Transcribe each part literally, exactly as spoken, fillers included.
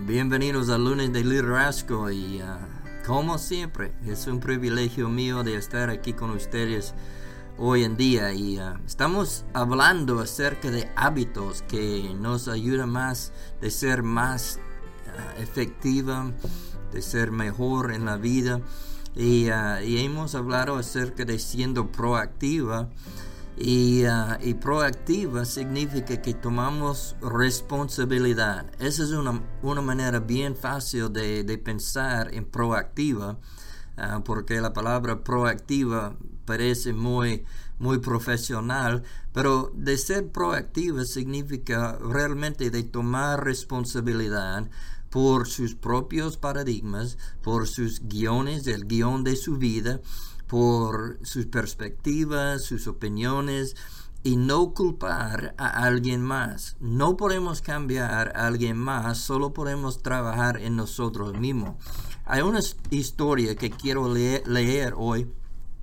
Bienvenidos al lunes de liderazgo y uh, como siempre es un privilegio mío de estar aquí con ustedes hoy en día y uh, estamos hablando acerca de hábitos que nos ayudan más de ser más uh, efectiva, de ser mejor en la vida y, uh, y hemos hablado acerca de siendo proactiva. Y, uh, y proactiva significa que tomamos responsabilidad. Esa es una, una manera bien fácil de, de pensar en proactiva, uh, porque la palabra proactiva parece muy, muy profesional, pero de ser proactiva significa realmente de tomar responsabilidad por sus propios paradigmas, por sus guiones, el guión de su vida, por sus perspectivas, sus opiniones, y no culpar a alguien más. No podemos cambiar a alguien más, solo podemos trabajar en nosotros mismos. Hay una historia que quiero leer, leer hoy,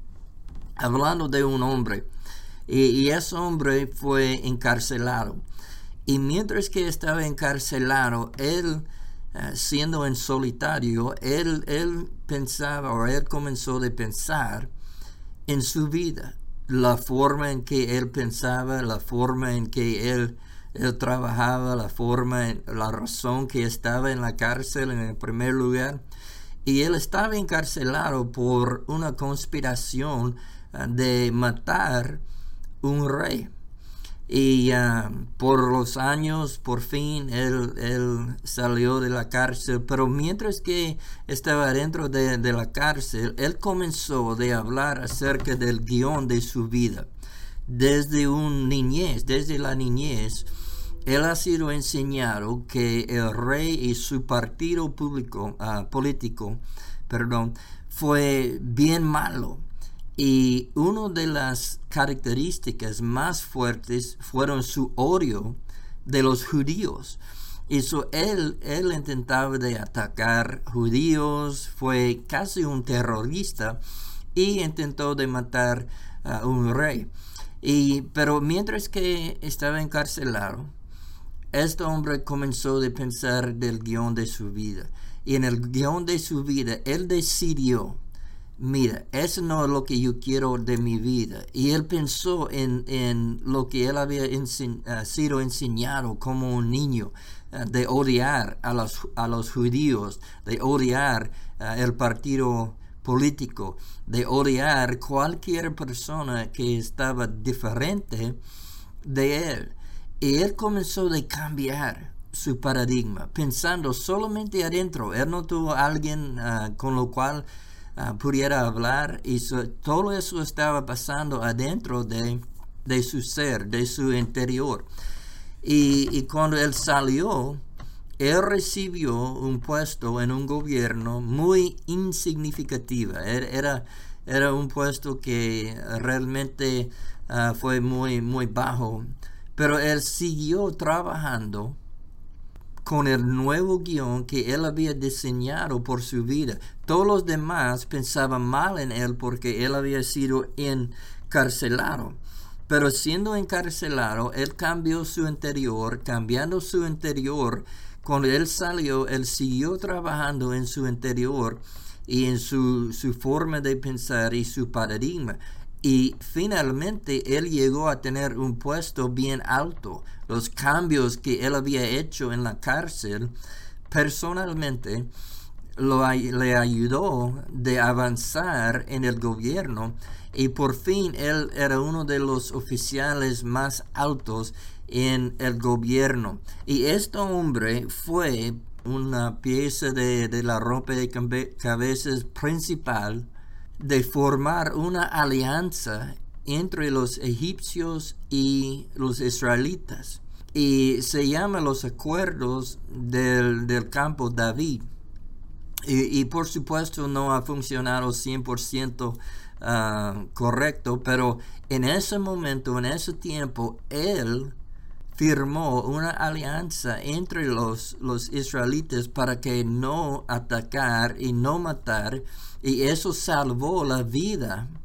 hablando de un hombre, y, y ese hombre fue encarcelado. Y mientras que estaba encarcelado, él Uh, siendo en solitario, él, él pensaba, o él comenzó de pensar en su vida, la forma en que él pensaba, la forma en que él, él trabajaba, la forma, en, la razón que estaba en la cárcel en el primer lugar. Y él estaba encarcelado por una conspiración uh, de matar un rey. Y uh, por los años, por fin, él, él salió de la cárcel. Pero mientras que estaba dentro de, de la cárcel, él comenzó de hablar acerca del guión de su vida. Desde un niñez, desde la niñez, él ha sido enseñado que el rey y su partido público, uh, político, perdón, fue bien malo. Y una de las características más fuertes fueron su odio de los judíos. Y so él, él intentaba de atacar judíos, fue casi un terrorista y intentó de matar a un rey. Y, pero mientras que estaba encarcelado, este hombre comenzó a pensar del guión de su vida. Y en el guión de su vida, él decidió, mira, eso no es lo que yo quiero de mi vida. Y él pensó en, en lo que él había ense- uh, sido enseñado como un niño, uh, de odiar a los, a los judíos, de odiar uh, el partido político, de odiar cualquier persona que estaba diferente de él. Y él comenzó a cambiar su paradigma, pensando solamente adentro. Él no tuvo a alguien uh, con lo cual Uh, pudiera hablar, y so, todo eso estaba pasando adentro de, de su ser, de su interior. Y, y cuando él salió, él recibió un puesto en un gobierno muy insignificativo. Era, era un puesto que realmente uh, fue muy, muy bajo, pero él siguió trabajando con el nuevo guión que él había diseñado por su vida. Todos los demás pensaban mal en él porque él había sido encarcelado. Pero siendo encarcelado, él cambió su interior. Cambiando su interior, cuando él salió, él siguió trabajando en su interior y en su, su forma de pensar y su paradigma. Y finalmente él llegó a tener un puesto bien alto. Los cambios que él había hecho en la cárcel, personalmente, lo, le ayudó de avanzar en el gobierno. Y por fin él era uno de los oficiales más altos en el gobierno. Y este hombre fue una pieza de, de la rompecabezas principal de formar una alianza entre los egipcios y los israelitas. Y se llama los acuerdos del, del campo David. Y, y por supuesto no ha funcionado cien por ciento uh, correcto, pero en ese momento, en ese tiempo, él firmó una alianza entre los, los israelitas para que no atacar y no matar, y eso salvó la vida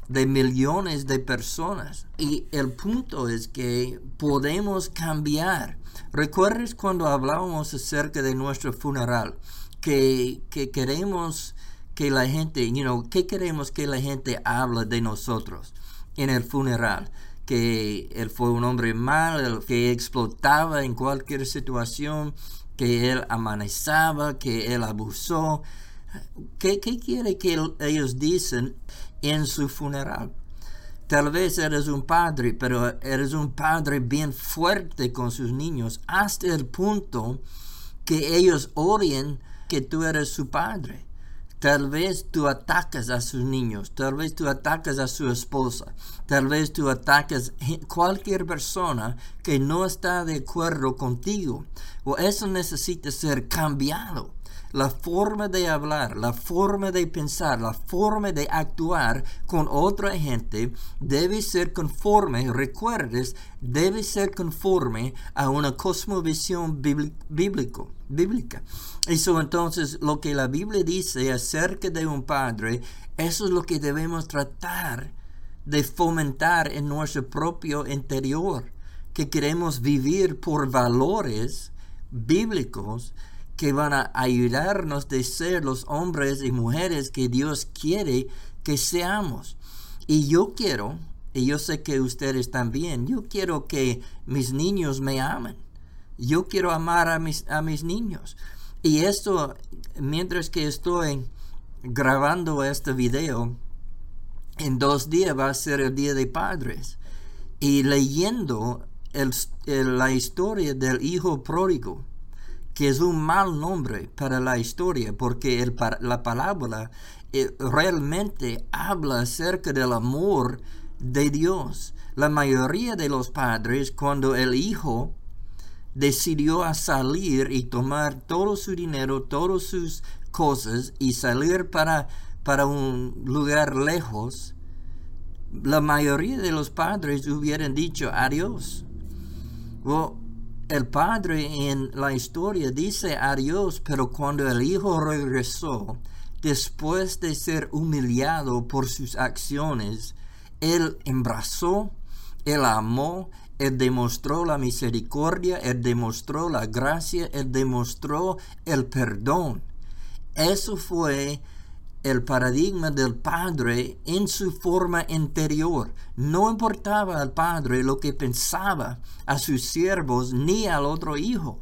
de millones de personas. Y el punto es que podemos cambiar. ¿Recuerdas cuando hablábamos acerca de nuestro funeral? Que, que queremos que la gente, you know, ¿qué queremos que la gente hable de nosotros en el funeral? Que él fue un hombre malo, que explotaba en cualquier situación, que él amenazaba, que él abusó. ¿Qué, qué quiere que ellos dicen en su funeral? Tal vez eres un padre, pero eres un padre bien fuerte con sus niños, hasta el punto que ellos odien que tú eres su padre. Tal vez tú atacas a sus niños, tal vez tú atacas a su esposa, tal vez tú atacas a cualquier persona que no está de acuerdo contigo. O eso necesita ser cambiado. La forma de hablar, la forma de pensar, la forma de actuar con otra gente debe ser conforme, recuerdes, debe ser conforme a una cosmovisión bíblico, bíblica. Eso entonces lo que la Biblia dice acerca de un padre, eso es lo que debemos tratar de fomentar en nuestro propio interior, que queremos vivir por valores bíblicos que van a ayudarnos de ser los hombres y mujeres que Dios quiere que seamos. Y yo quiero, y yo sé que ustedes también, yo quiero que mis niños me amen. Yo quiero amar a mis, a mis niños. Y esto, mientras que estoy grabando este video, en dos días va a ser el Día de Padres. Y leyendo el, el, la historia del hijo pródigo, que es un mal nombre para la historia, porque el, la palabra eh, realmente habla acerca del amor de Dios. La mayoría de los padres, cuando el hijo decidió a salir y tomar todo su dinero, todas sus cosas y salir para, para un lugar lejos, la mayoría de los padres hubieran dicho adiós. Well, el padre en la historia dice adiós, pero cuando el hijo regresó, después de ser humillado por sus acciones, él abrazó, él amó, él demostró la misericordia, él demostró la gracia, él demostró el perdón. Eso fue el paradigma del padre en su forma interior. No importaba al padre lo que pensaba a sus siervos ni al otro hijo.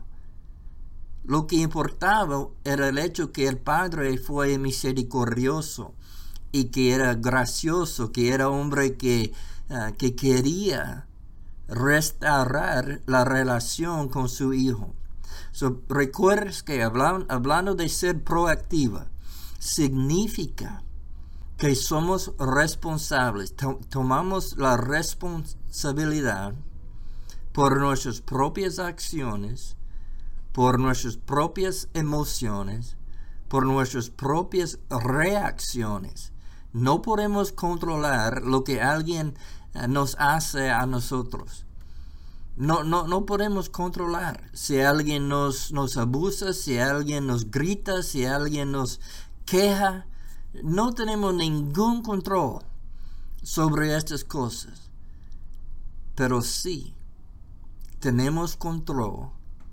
Lo que importaba era el hecho que el padre fue misericordioso y que era gracioso, que era hombre que, uh, que quería restaurar la relación con su hijo. So, recuerdes que hablan, hablando de ser proactiva, significa que somos responsables, to- tomamos la responsabilidad por nuestras propias acciones, por nuestras propias emociones, por nuestras propias reacciones. No podemos controlar lo que alguien uh, nos hace a nosotros. No, no, no podemos controlar si alguien nos, nos abusa, si alguien nos grita, si alguien nos queja. No tenemos ningún control sobre estas cosas, pero sí tenemos control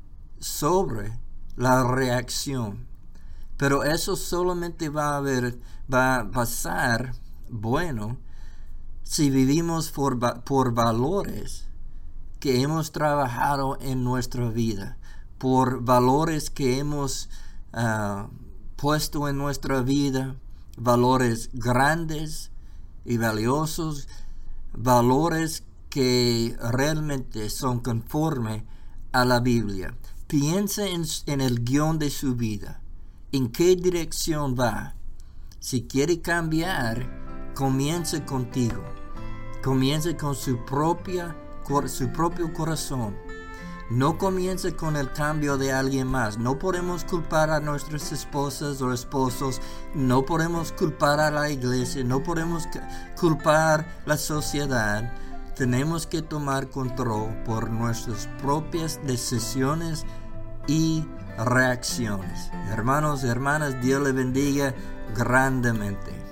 sobre la reacción. Pero eso solamente va a haber, va a pasar bueno si vivimos por, por valores que hemos trabajado en nuestra vida, por valores que hemos uh, puesto en nuestra vida, valores grandes y valiosos, valores que realmente son conforme a la Biblia. Piensa en, en el guión de su vida, en qué dirección va. Si quiere cambiar, comience contigo, comience con su propia su propio corazón. No comience con el cambio de alguien más. No podemos culpar a nuestras esposas o esposos. No podemos culpar a la iglesia. No podemos culpar a la sociedad. Tenemos que tomar control por nuestras propias decisiones y reacciones. Hermanos y hermanas, Dios les bendiga grandemente.